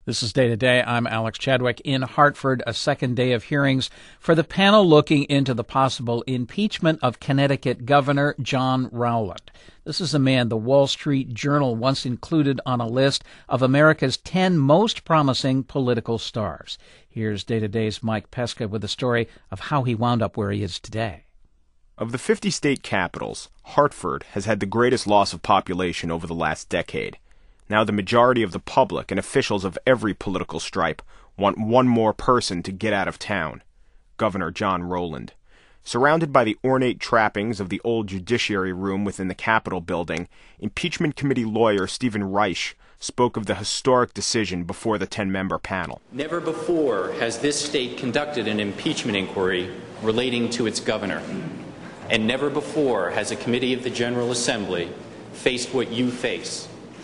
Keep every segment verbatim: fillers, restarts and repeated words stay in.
This is Day to Day. I'm Alex Chadwick in Hartford, a second day of hearings for the panel looking into the possible impeachment of Connecticut Governor John Rowland. This is a man the Wall Street Journal once included on a list of America's ten most promising political stars. Here's Day to Day's Mike Pesca with a story of how he wound up where he is today. Of the fifty state capitals, Hartford has had the greatest loss of population over the last decade. Now the majority of the public and officials of every political stripe want one more person to get out of town, Governor John Rowland. Surrounded by the ornate trappings of the old Judiciary Room within the Capitol building, Impeachment Committee lawyer Stephen Reich spoke of the historic decision before the ten-member panel. Never before has this state conducted an impeachment inquiry relating to its governor. And never before has a committee of the General Assembly faced what you face.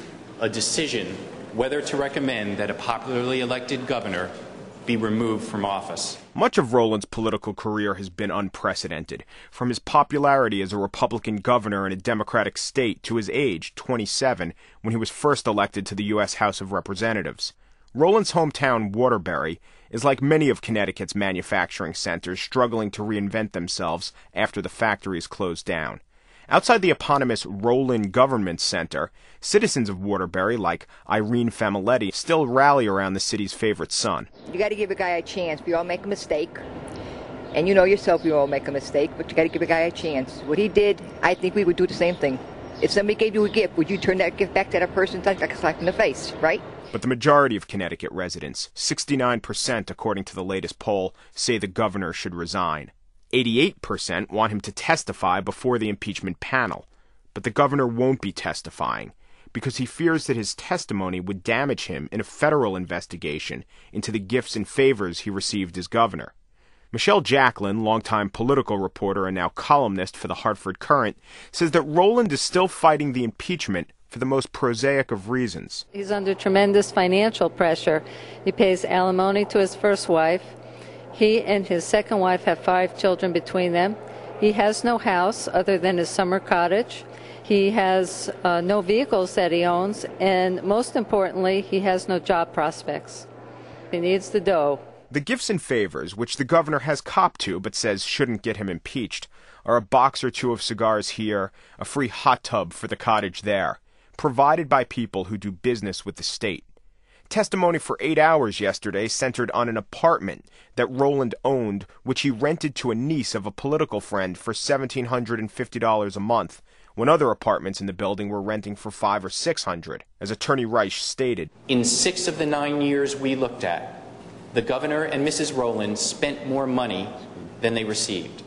A decision whether to recommend that a popularly elected governor be removed from office. Much of Rowland's political career has been unprecedented, from his popularity as a Republican governor in a Democratic state to his age, twenty-seven, when he was first elected to the U S House of Representatives. Rowland's hometown, Waterbury, is like many of Connecticut's manufacturing centers struggling to reinvent themselves after the factories closed down. Outside the eponymous Rowland Government Center, citizens of Waterbury, like Irene Familetti, still rally around the city's favorite son. You got to give a guy a chance. We all make a mistake. And you know yourself, we all make a mistake, but you got to give a guy a chance. What he did, I think we would do the same thing. If somebody gave you a gift, would you turn that gift back to that person like a slap in the face, right? But the majority of Connecticut residents, sixty-nine percent according to the latest poll, say the governor should resign. eighty-eight percent want him to testify before the impeachment panel. But the governor won't be testifying because he fears that his testimony would damage him in a federal investigation into the gifts and favors he received as governor. Michelle Jacklin, longtime political reporter and now columnist for the Hartford Courant, says that Rowland is still fighting the impeachment for the most prosaic of reasons. He's under tremendous financial pressure. He pays alimony to his first wife. He and his second wife have five children between them. He has no house other than his summer cottage. He has uh, no vehicles that he owns. And most importantly, he has no job prospects. He needs the dough. The gifts and favors, which the governor has copped to but says shouldn't get him impeached, are a box or two of cigars here, a free hot tub for the cottage there, provided by people who do business with the state. Testimony for eight hours yesterday centered on an apartment that Rowland owned, which he rented to a niece of a political friend for one thousand seven hundred fifty dollars a month, when other apartments in the building were renting for five hundred or six hundred dollars, as Attorney Reich stated. In six of the nine years we looked at, the governor and Missus Rowland spent more money than they received.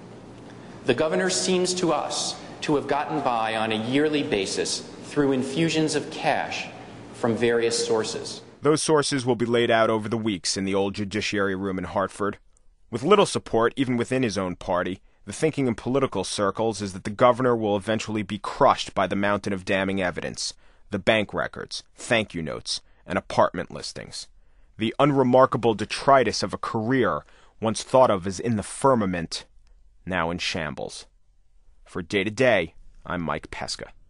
The governor seems to us to have gotten by on a yearly basis through infusions of cash from various sources. Those sources will be laid out over the weeks in the old Judiciary Room in Hartford. With little support, even within his own party, the thinking in political circles is that the governor will eventually be crushed by the mountain of damning evidence, the bank records, thank you notes, and apartment listings. The unremarkable detritus of a career once thought of as in the firmament, now in shambles. For Day to Day, I'm Mike Pesca.